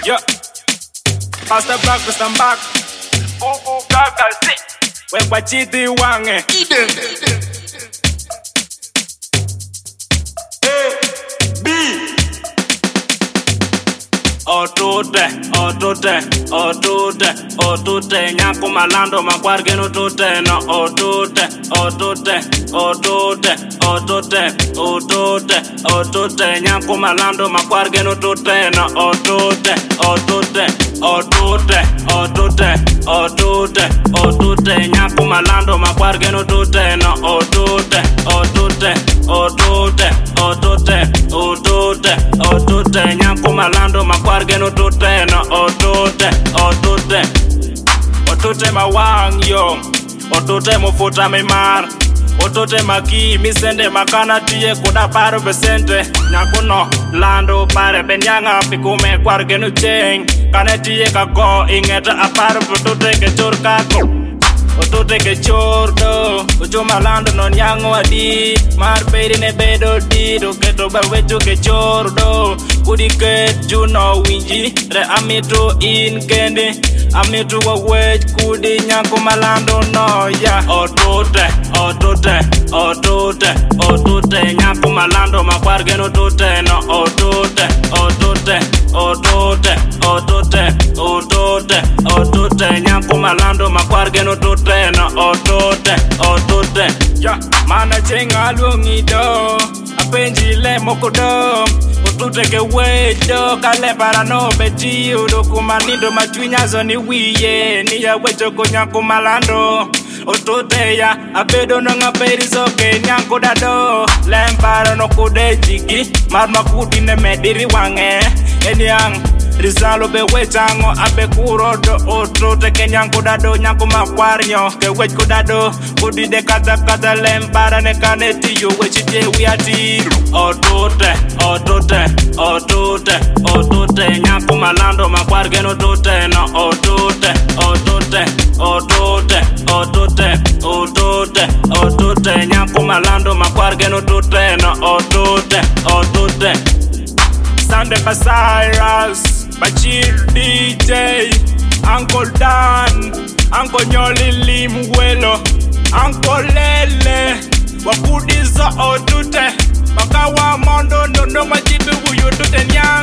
Yeah. Pastor Black, Mr. Back. Ubu Gaga, sit. When Pachiti Wange. Otute, nyaku malando makwarge no tute no otute, nyaku malando makwarge no tute no otute, nyaku malando makwarge no tute no otute, nyaku malando makwarge no tute no otute mawang yo, otute mufuta mimar, otute maki misende makana tiye kuda paro besente, nyakuno lando pare benyanga pikume kwarge no cheng, kane tiye kako ingeta aparo otute ke churkako. Otute ke chordo, ojo malando non yango adi, mar peri ne bedo dido, keto bawecho ke chordo, kudi ke juno winji, re amitu in kendi, amitu wawech kudi nyanko malando no ya. Otute, nyanko malando makwarge no tute no otute, nyanko malando makwarge no tute no otute. Ya, mana chenga lungido, apenjile mokodo, otute ke wedo, kale para no beti udo kumanido machwinya zoni wiye, ni ya wecho konyanko malando. Otute ya, abedo no ngaperi soke nyanko dado, lemparo no kude jigi, marma kudi ne mediri wange, enyang. Rizalo be wechango abe kurodo otute ke nyanko dado nyanko makwarnyo ke wech kodado kudi de kata lempara ne kaneti yo wechite wiati otute nyanko malando makwarge no tute no otute nyanko malando makwarge no tute no otute Sunday Cyrus, Bachir DJ, Uncle Dan, Uncle Nyoli Limuelo, Uncle Lele, Wakudiza otute, Makawa Mondo no majibu uyutute nya.